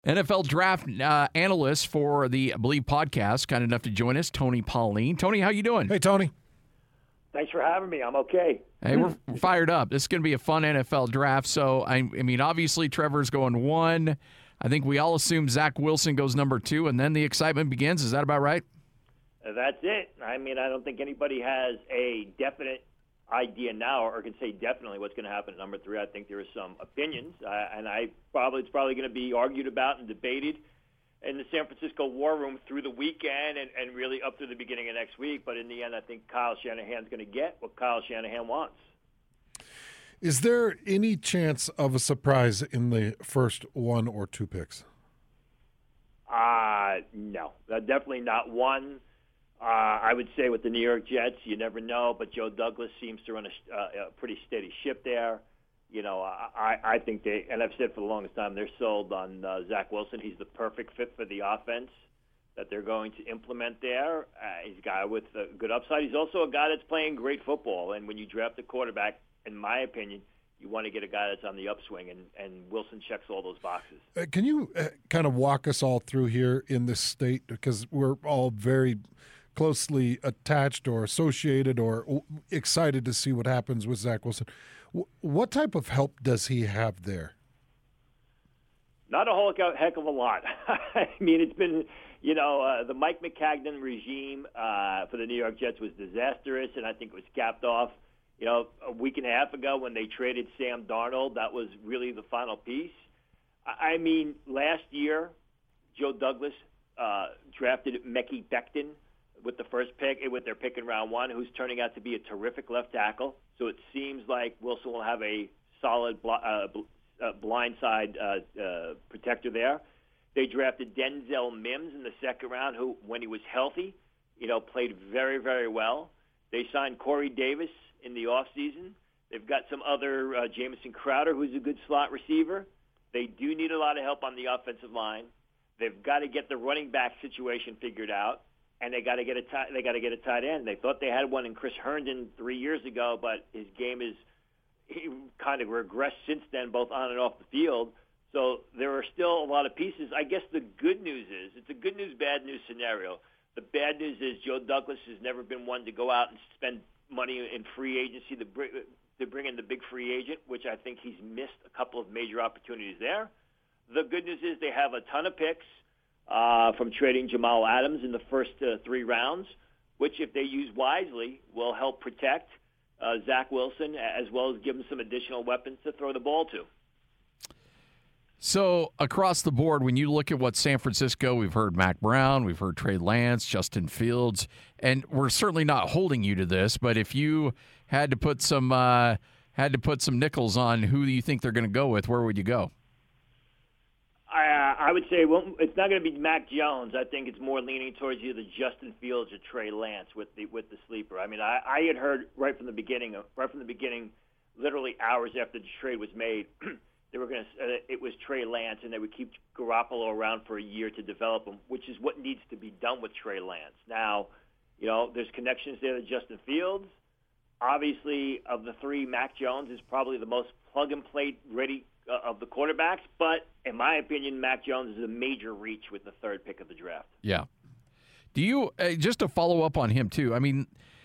NFL draft analyst for the Believe podcast, kind enough to join us, Tony Pauline. Tony, how you doing? Hey, Tony. Thanks for having me. I'm okay. Hey, we're fired up. This is going to be a fun NFL draft. So, I mean, obviously Trevor's going 1. I think we all assume Zach Wilson goes number 2, and then the excitement begins. Is that about right? That's it. I mean, I don't think anybody has a definite idea now, or can say definitely what's going to happen at number 3. I think there are some opinions, and it's probably going to be argued about and debated in the San Francisco war room through the weekend and really up to the beginning of next week. But in the end, I think Kyle Shanahan's going to get what Kyle Shanahan wants. Is there any chance of a surprise in the first 1 or 2 picks? No, definitely not 1. I would say with the New York Jets, you never know, but Joe Douglas seems to run a pretty steady ship there. You know, I think they, and I've said for the longest time, they're sold on Zach Wilson. He's the perfect fit for the offense that they're going to implement there. He's a guy with a good upside. He's also a guy that's playing great football, and when you draft a quarterback, in my opinion, you want to get a guy that's on the upswing, and Wilson checks all those boxes. Can you kind of walk us all through here in this state, because we're all very closely attached or associated or excited to see what happens with Zach Wilson. What type of help does he have there? Not a whole heck of a lot. I mean, it's been, the Mike Maccagnan regime for the New York Jets was disastrous, and I think it was capped off, a week and a half ago when they traded Sam Darnold. That was really the final piece. I mean, last year, Joe Douglas drafted Mekhi Becton with the first pick, with their pick in round 1, who's turning out to be a terrific left tackle. So it seems like Wilson will have a solid blindside protector there. They drafted Denzel Mims in the second round, who, when he was healthy, played very, very well. They signed Corey Davis in the offseason. They've got some other Jamison Crowder, who's a good slot receiver. They do need a lot of help on the offensive line. They've got to get the running back situation figured out. And they got to get a tight end. They thought they had one in Chris Herndon 3 years ago, but his game he kind of regressed since then, both on and off the field. So there are still a lot of pieces. I guess the good news is it's a good news, bad news scenario. The bad news is Joe Douglas has never been one to go out and spend money in free agency to bring in the big free agent, which I think he's missed a couple of major opportunities there. The good news is they have a ton of picks. From trading Jamal Adams in the first 3 rounds, which, if they use wisely, will help protect Zach Wilson as well as give him some additional weapons to throw the ball to. So across the board, when you look at what San Francisco, we've heard Mac Brown, we've heard Trey Lance, Justin Fields, and we're certainly not holding you to this, but if you had to put some nickels on who you think they're going to go with, where would you go? I would say, well, it's not going to be Mac Jones. I think it's more leaning towards either Justin Fields or Trey Lance with the sleeper. I mean, I had heard right from the beginning, literally hours after the trade was made, it was Trey Lance, and they would keep Garoppolo around for a year to develop him, which is what needs to be done with Trey Lance. Now, there's connections there to Justin Fields. Obviously, of the 3, Mac Jones is probably the most plug-and-play ready of the quarterbacks, but in my opinion, Mac Jones is a major reach with the 3rd pick of the draft. Yeah. Do you, just to follow up on him too, I mean,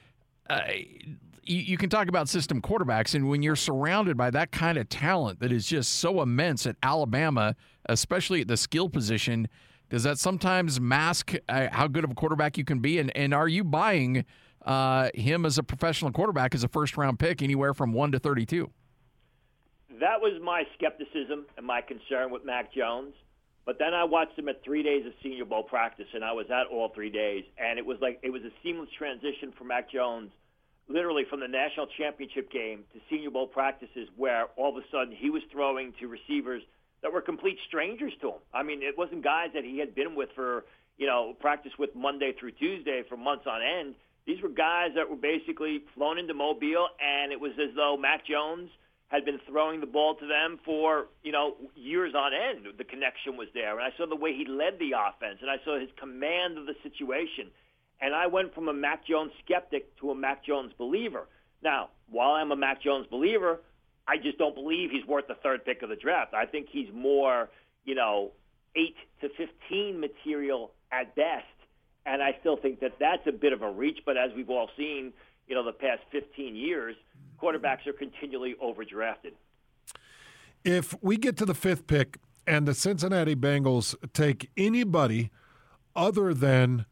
you can talk about system quarterbacks, and when you're surrounded by that kind of talent that is just so immense at Alabama, especially at the skill position, does that sometimes mask how good of a quarterback you can be? And are you buying him as a professional quarterback as a first-round pick anywhere from 1 to 32? That was my skepticism and my concern with Mac Jones. But then I watched him at 3 days of Senior Bowl practice, and I was at all 3 days. And it was a seamless transition for Mac Jones, literally from the national championship game to Senior Bowl practices, where all of a sudden he was throwing to receivers that were complete strangers to him. I mean, it wasn't guys that he had been with for, practice with Monday through Tuesday for months on end. These were guys that were basically flown into Mobile, and it was as though Mac Jones had been throwing the ball to them for, years on end. The connection was there. And I saw the way he led the offense, and I saw his command of the situation. And I went from a Mac Jones skeptic to a Mac Jones believer. Now, while I'm a Mac Jones believer, I just don't believe he's worth the 3rd pick of the draft. I think he's more, 8 to 15 material at best. And I still think that that's a bit of a reach. But as we've all seen, the past 15 years, quarterbacks are continually overdrafted. If we get to the 5th pick and the Cincinnati Bengals take anybody other than,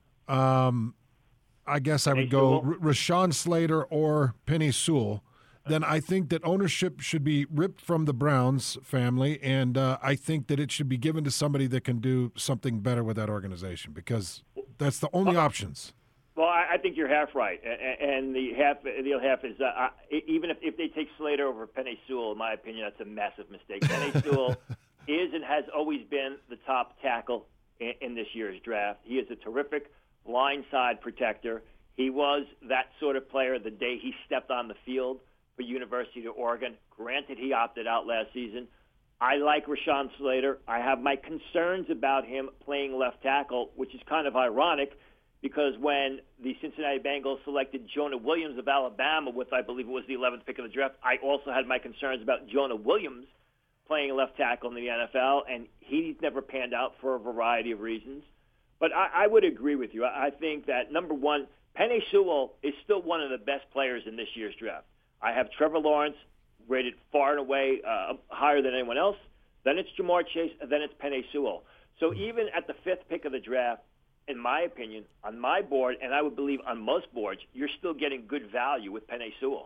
I guess I would go Rashawn Slater or Penei Sewell, then I think that ownership should be ripped from the Browns family, and I think that it should be given to somebody that can do something better with that organization, because that's the only options. Well, I think you're half right, and the other half is even if they take Slater over Penei Sewell, in my opinion, that's a massive mistake. Penei Sewell is and has always been the top tackle in this year's draft. He is a terrific blindside protector. He was that sort of player the day he stepped on the field for University of Oregon. Granted, he opted out last season. I like Rashawn Slater. I have my concerns about him playing left tackle, which is kind of ironic because when the Cincinnati Bengals selected Jonah Williams of Alabama with, I believe it was the 11th pick of the draft, I also had my concerns about Jonah Williams playing left tackle in the NFL, and he's never panned out for a variety of reasons. But I would agree with you. I think that, number one, Penei Sewell is still one of the best players in this year's draft. I have Trevor Lawrence rated far and away higher than anyone else. Then it's Jamar Chase, and then it's Penei Sewell. So even at the 5th pick of the draft, in my opinion, on my board, and I would believe on most boards, you're still getting good value with Penei Sewell.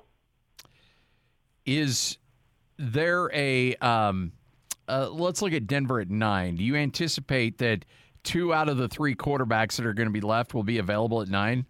Is there a let's look at Denver at 9. Do you anticipate that 2 out of the 3 quarterbacks that are going to be left will be available at 9?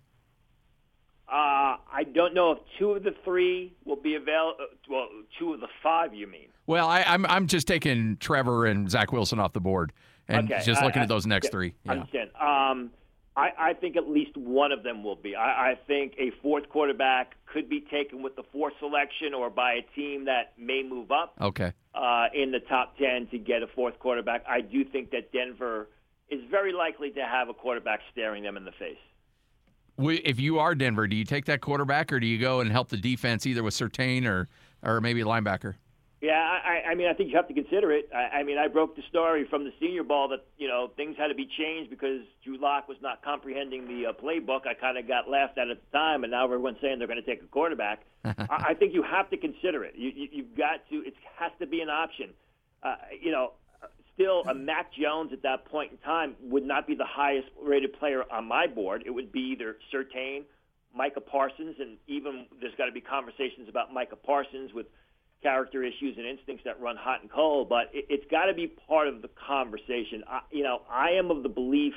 I don't know if 2 of the 3 will be available. Well, 2 of the 5, you mean? Well, I'm just taking Trevor and Zach Wilson off the board and just looking at those next 3. I understand. I think at least one of them will be. I think a 4th quarterback could be taken with the 4th selection or by a team that may move up in the top 10 to get a 4th quarterback. I do think that Denver is very likely to have a quarterback staring them in the face. If you are Denver, do you take that quarterback or do you go and help the defense either with Surtain or maybe a linebacker? Yeah, I mean, I think you have to consider it. I mean, I broke the story from the Senior Bowl that, things had to be changed because Drew Lock was not comprehending the playbook. I kind of got laughed at the time, and now everyone's saying they're going to take a quarterback. I think you have to consider it. You've got to. It has to be an option. Still, a Mac Jones at that point in time would not be the highest-rated player on my board. It would be either Surtain, Micah Parsons, and even there's got to be conversations about Micah Parsons with character issues and instincts that run hot and cold, but it's got to be part of the conversation. I am of the belief,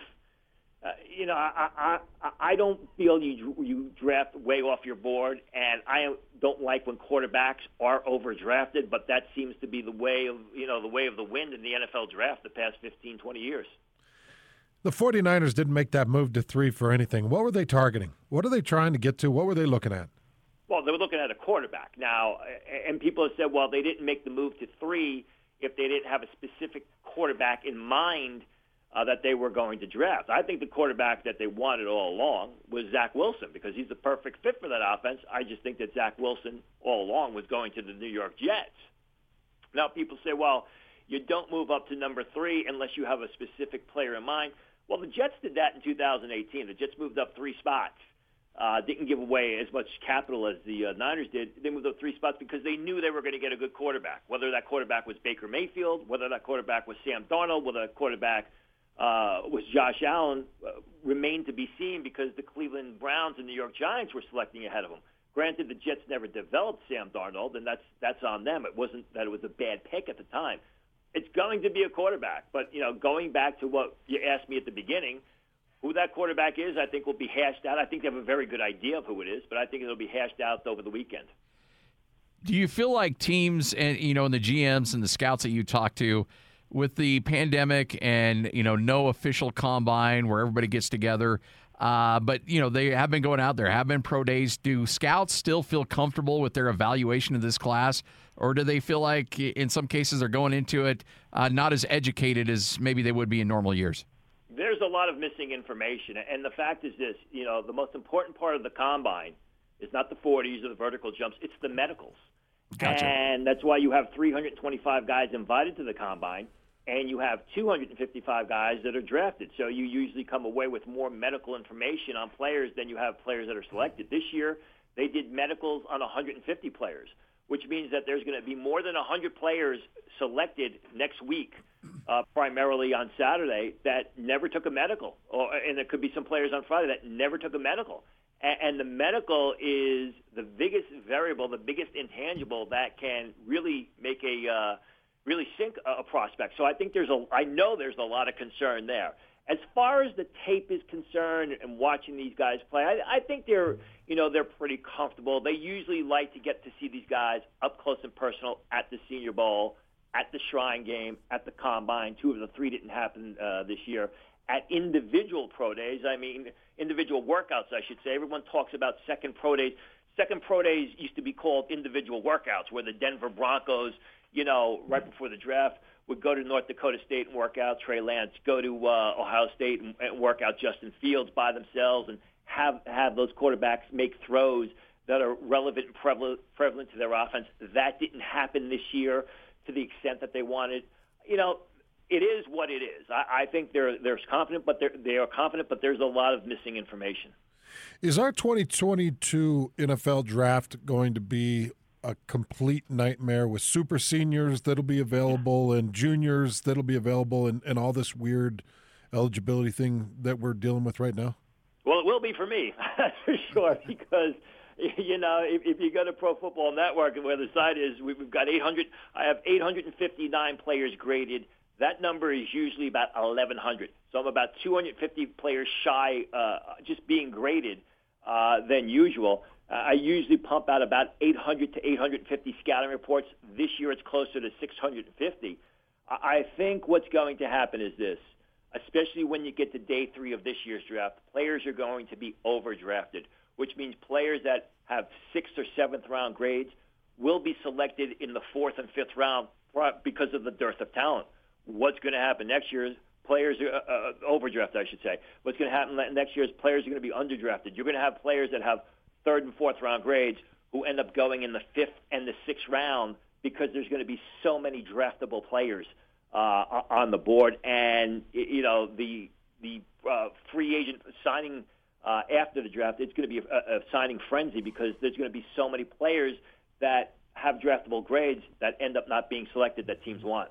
I don't feel you draft way off your board, and I don't like when quarterbacks are overdrafted, but that seems to be the way of the wind in the NFL draft the past 15, 20 years. The 49ers didn't make that move to 3 for anything. What were they targeting? What are they trying to get to? What were they looking at? Well, they were looking at a quarterback. Now, and people have said, well, they didn't make the move to 3 if they didn't have a specific quarterback in mind that they were going to draft. I think the quarterback that they wanted all along was Zach Wilson because he's the perfect fit for that offense. I just think that Zach Wilson all along was going to the New York Jets. Now, people say, well, you don't move up to number 3 unless you have a specific player in mind. Well, the Jets did that in 2018. The Jets moved up 3 spots. Didn't give away as much capital as the Niners did. They moved up 3 spots because they knew they were going to get a good quarterback. Whether that quarterback was Baker Mayfield, whether that quarterback was Sam Darnold, whether that quarterback was Josh Allen, remained to be seen because the Cleveland Browns and New York Giants were selecting ahead of them. Granted, the Jets never developed Sam Darnold, and that's on them. It wasn't that it was a bad pick at the time. It's going to be a quarterback. But, going back to what you asked me at the beginning, who that quarterback is, I think will be hashed out. I think they have a very good idea of who it is, but I think it'll be hashed out over the weekend. Do you feel like teams and, and the GMs and the scouts that you talk to with the pandemic and, no official combine where everybody gets together, but, they have been going out there, have been pro days. Do scouts still feel comfortable with their evaluation of this class, or do they feel like in some cases they're going into it not as educated as maybe they would be in normal years? There's a lot of missing information, and the fact is this, the most important part of the combine is not the 40s or the vertical jumps, it's the medicals. Gotcha. And that's why you have 325 guys invited to the combine, and you have 255 guys that are drafted. So you usually come away with more medical information on players than you have players that are selected. This year, they did medicals on 150 players, which means that there's going to be more than 100 players selected next week, primarily on Saturday, that never took a medical. And there could be some players on Friday that never took a medical. And the medical is the biggest variable, the biggest intangible that can really make really sink a prospect. So I think I know there's a lot of concern there. As far as the tape is concerned and watching these guys play, I think they're pretty comfortable. They usually like to get to see these guys up close and personal at the Senior Bowl, at the Shrine Game, at the Combine. 2 of the 3 didn't happen this year. At individual pro days, individual workouts, I should say. Everyone talks about second pro days. Second pro days used to be called individual workouts, where the Denver Broncos, right before the draft, would go to North Dakota State and work out Trey Lance, go to Ohio State and work out Justin Fields by themselves, and have those quarterbacks make throws that are relevant and prevalent to their offense. That didn't happen this year to the extent that they wanted. It is what it is. I think they're confident, but they are confident, but there's a lot of missing information. Is our 2022 NFL draft going to be a complete nightmare with super seniors that'll be available and juniors that'll be available and all this weird eligibility thing that we're dealing with right now? Well, it will be for me, that's for sure, because if you go to Pro Football Network and where the site is, we've got 800. I have 859 players graded. That number is usually about 1,100. So I'm about 250 players shy just being graded than usual. I usually pump out about 800 to 850 scouting reports. This year it's closer to 650. I think what's going to happen is this, especially when you get to day 3 of this year's draft, players are going to be overdrafted, which means players that have 6th or 7th round grades will be selected in the 4th and 5th round because of the dearth of talent. What's going to happen next year is players are overdrafted, I should say. What's going to happen next year is players are going to be underdrafted. You're going to have players that have 3rd and 4th round grades who end up going in the 5th and the 6th round because there's going to be so many draftable players on the board. And, the free agent signing after the draft, it's going to be a signing frenzy because there's going to be so many players that have draftable grades that end up not being selected that teams want.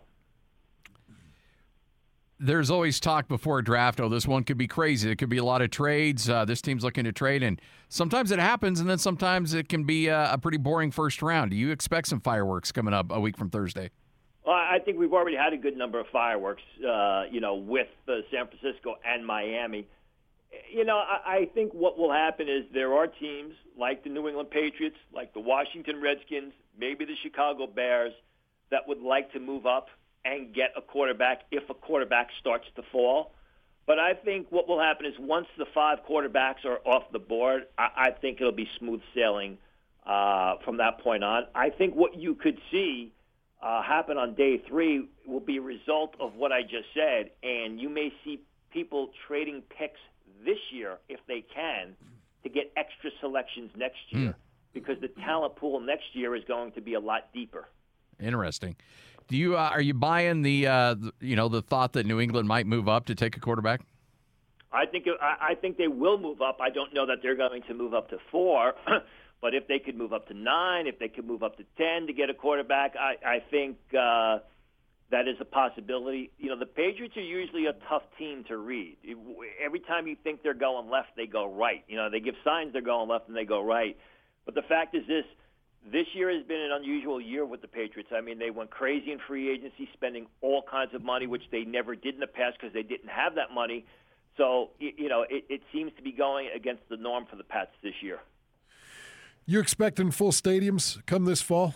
There's always talk before a draft, this one could be crazy. It could be a lot of trades. This team's looking to trade, and sometimes it happens, and then sometimes it can be a pretty boring first round. Do you expect some fireworks coming up a week from Thursday? Well, I think we've already had a good number of fireworks, with San Francisco and Miami. I think what will happen is there are teams like the New England Patriots, like the Washington Redskins, maybe the Chicago Bears, that would like to move up and get a quarterback if a quarterback starts to fall. But I think what will happen is once the 5 quarterbacks are off the board, I think it'll be smooth sailing from that point on. I think what you could see happen on day 3 will be a result of what I just said, and you may see people trading picks this year, if they can, to get extra selections next year because the talent pool next year is going to be a lot deeper. Interesting. Do you are you buying the thought that New England might move up to take a quarterback? I think they will move up. I don't know that they're going to move up to 4, but if they could move up to 9, if they could move up to 10 to get a quarterback, I think that is a possibility. The Patriots are usually a tough team to read. Every time you think they're going left, they go right. They give signs they're going left and they go right. But the fact is this year has been an unusual year with the Patriots. I mean, they went crazy in free agency, spending all kinds of money, which they never did in the past because they didn't have that money. So, it seems to be going against the norm for the Pats this year. You expecting full stadiums come this fall?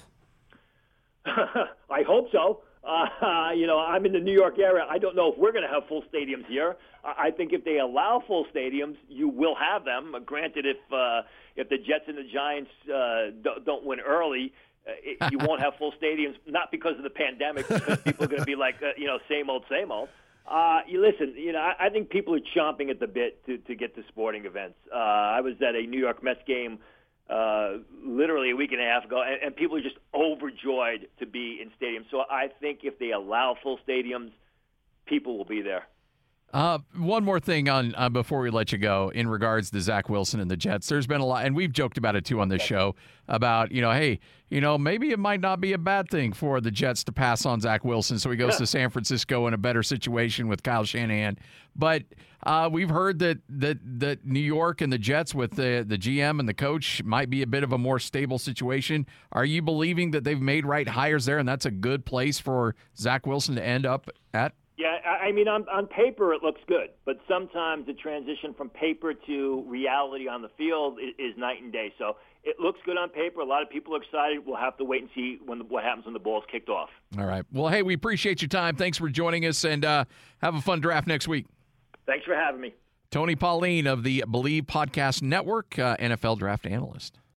I hope so. I'm in the New York area. I don't know if we're going to have full stadiums here. I think if they allow full stadiums, you will have them. Granted, if the Jets and the Giants don't win early, you won't have full stadiums, not because of the pandemic, because people are going to be like, same old, same old. I think people are chomping at the bit to get to sporting events. I was at a New York Mets game literally a week and a half ago, and people are just overjoyed to be in stadiums. So I think if they allow full stadiums, people will be there. One more thing on before we let you go in regards to Zach Wilson and the Jets. There's been a lot, and we've joked about it too on this show about, hey, maybe it might not be a bad thing for the Jets to pass on Zach Wilson so he goes to San Francisco in a better situation with Kyle Shanahan. But we've heard that New York and the Jets with the GM and the coach might be a bit of a more stable situation. Are you believing that they've made right hires there and that's a good place for Zach Wilson to end up at? Yeah, I mean, on paper it looks good, but sometimes the transition from paper to reality on the field is night and day. So it looks good on paper. A lot of people are excited. We'll have to wait and see what happens when the ball's kicked off. All right. Well, hey, we appreciate your time. Thanks for joining us, and have a fun draft next week. Thanks for having me. Tony Pauline of the Believe Podcast Network, NFL draft analyst.